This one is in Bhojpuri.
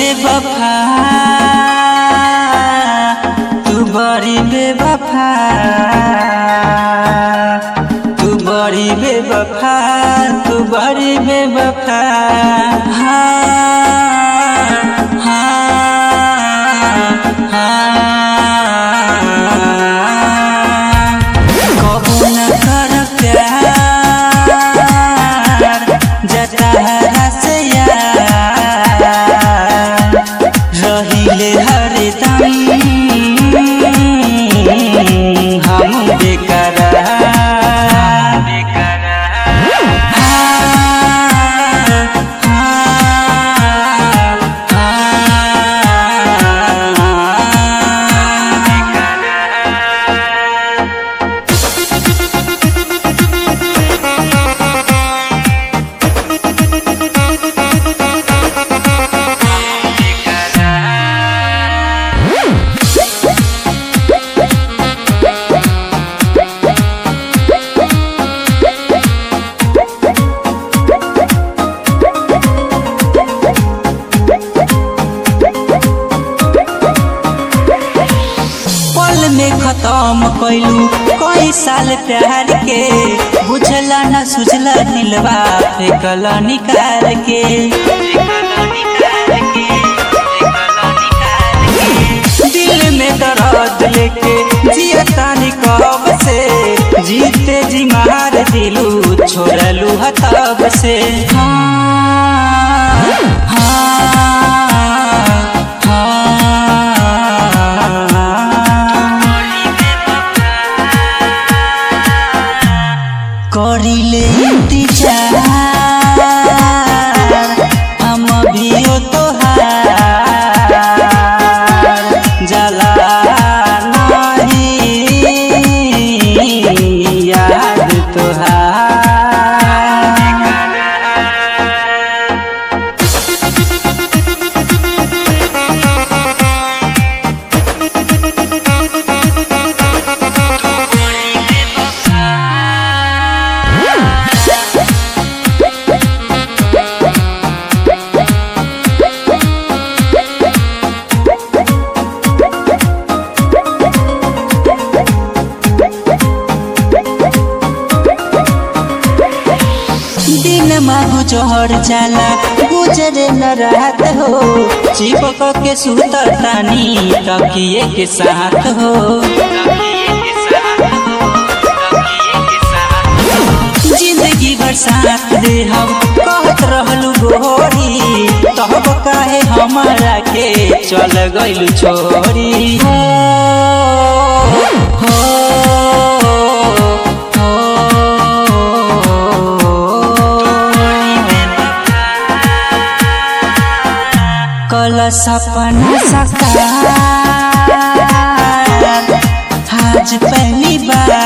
बेवफा, तू बड़ी बेवफा, तू बड़ी बेवफा, तू बड़ी बेवफा। कबो न कर प्यार जतहरा से यार, रहिले हरदम हम बेकरार। में खत्म कैलू कई साल प्यार के, बुझला न सुझला दिलवा फेंकल निकाल के। दिल में दर्द लेके जियतानी कब से, जीते जी मार दिलू छोड़लू हतब से। करिले इंतजार हम अभियो तोहार, जला नहीं याद तोहार। दिन मागु जोहर जाला गुजरे न रात हो, चिपक के सुततानी तकिए के साथ हो। जिंदगी भर साथ दे हम कहत रहलू गोरी, तब काहे हमारा के चल गइलू छोड़ी। कल सपना साकार आज पहली बार,